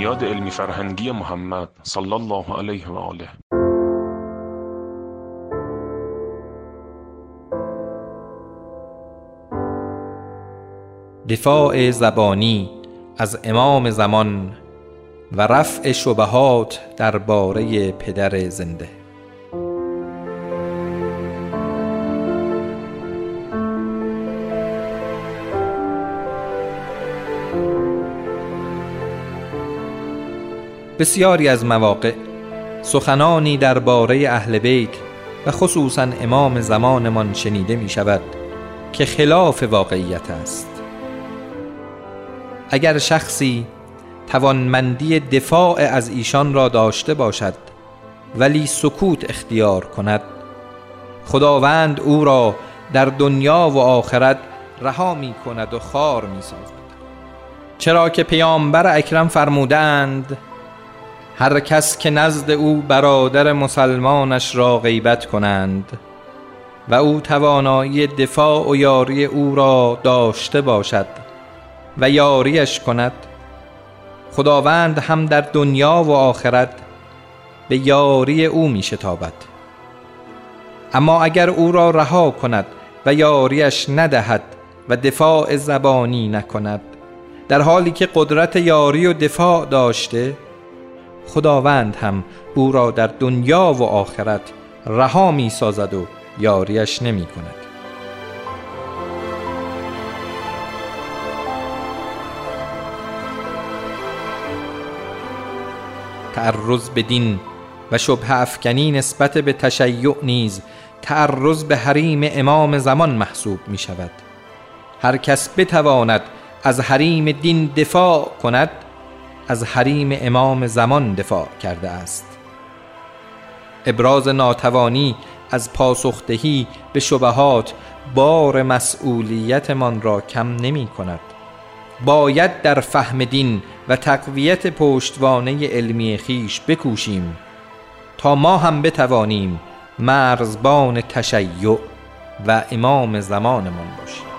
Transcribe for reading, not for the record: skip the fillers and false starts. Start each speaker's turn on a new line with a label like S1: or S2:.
S1: بنیاد علمی فرهنگی محمد صلی الله علیه و آله.
S2: دفاع زبانی از امام زمان و رفع شبهات درباره پدر زنده. بسیاری از مواقع سخنانی درباره اهل بیت و خصوصا امام زمانمان شنیده می شود که خلاف واقعیت است. اگر شخصی توانمندی دفاع از ایشان را داشته باشد ولی سکوت اختیار کند، خداوند او را در دنیا و آخرت رها می کند و خوار می سازد. چرا که پیامبر اکرم فرمودند هر کس که نزد او برادر مسلمانش را غیبت کنند و او توانایی دفاع و یاری او را داشته باشد و یاریش کند، خداوند هم در دنیا و آخرت به یاری او می شتابد. اما اگر او را رها کند و یاریش ندهد و دفاع زبانی نکند، در حالی که قدرت یاری و دفاع داشته، خداوند هم او را در دنیا و آخرت رها می سازد و یاریش نمی کند. تعرض به دین و شبهه افکنی نسبت به تشیع نیز تعرض به حریم امام زمان محسوب می شود. هر کس بتواند از حریم دین دفاع کند، از حریم امام زمان دفاع کرده است. ابراز ناتوانی از پاسخدهی به شبهات بار مسئولیتمان را کم نمی کند. باید در فهم دین و تقویت پشتوانه علمی خیش بکوشیم تا ما هم بتوانیم مرزبان تشیع و امام زمانمان باشیم.